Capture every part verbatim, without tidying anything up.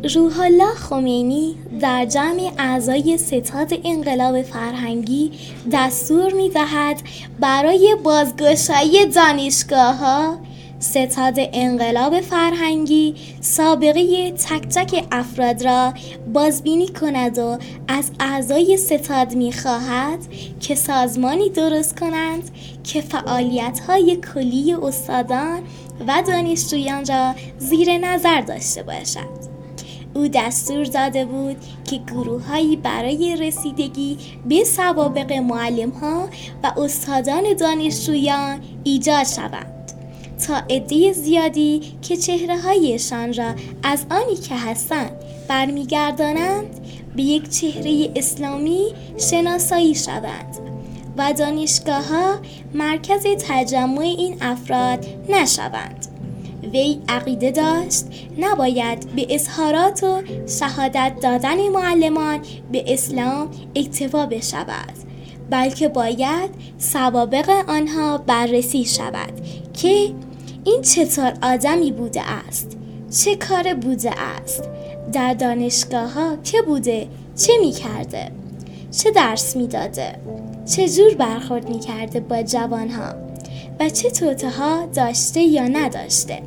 روح الله خمینی در جمع اعضای ستاد انقلاب فرهنگی دستور می‌دهد برای بازگشایی دانشگاه‌ها، ستاد انقلاب فرهنگی سابقه تک تک افراد را بازبینی کند و از اعضای ستاد می‌خواهد که سازمانی درست کنند که فعالیت‌های کلی استادان و دانشجویان را زیر نظر داشته باشد. او دستور داده بود که گروه‌هایی برای رسیدگی به سوابق معلم‌ها و استادان دانشجویان ایجاد شوند تا عده زیادی که چهره‌هایشان را از آنی که هستند برمیگردانند به یک چهره اسلامی شناسایی شوند و دانشگاه‌ها مرکز تجمع این افراد نشوند. وی عقیده داشت نباید به اظهارات و شهادت دادن معلمان به اسلام اکتفا بشود، بلکه باید سوابق آنها بررسی شود که این چطور آدمی بوده است، چه کار بوده است، در دانشگاه ها که بوده، چه می کرده، چه درس می داده، چه جور برخورد می کرده با جوان ها و چه توطئه ها داشته یا نداشته.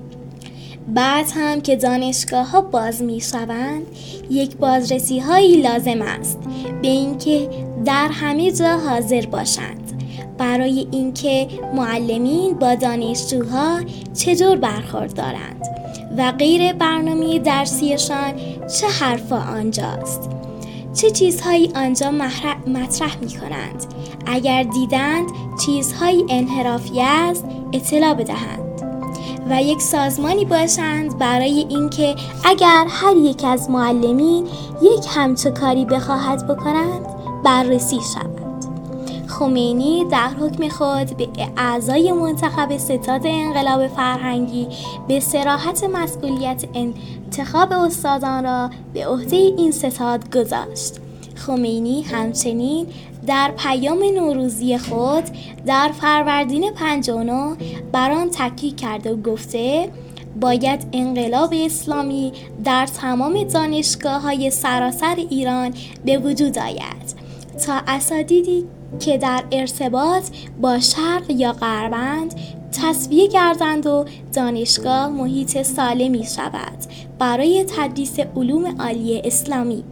بعد هم که دانشگاه ها باز می شوند، یک بازرسی هایی لازم است به اینکه در همه جا حاضر باشند برای اینکه معلمین با دانشجوها چطور برخورد دارند و غیر برنامه درسیشان چه حرفا آنجاست، چه چیزهایی آنجا مطرح می کنند، اگر دیدند چیزهایی انحرافی است اطلاع بدهند و یک سازمانی باشند برای اینکه اگر هر یک از معلمین یک همچو کاری بخواهد بکنند بررسی شود. خمینی در حکم خود به اعضای منتخب ستاد انقلاب فرهنگی به صراحت مسئولیت انتخاب استادان را به عهده این ستاد گذاشت. خمینی همچنین در پیام نوروزی خود در فروردین پنجاه و نه بر آن تاکید کرده و گفته باید انقلاب اسلامی در تمام دانشگاه‌های سراسر ایران به وجود آید تا اساتیدی که در ارتباط با شرق یا غربند تصفیه گردند و دانشگاه محیط سالمی شود برای تدریس علوم عالی اسلامی.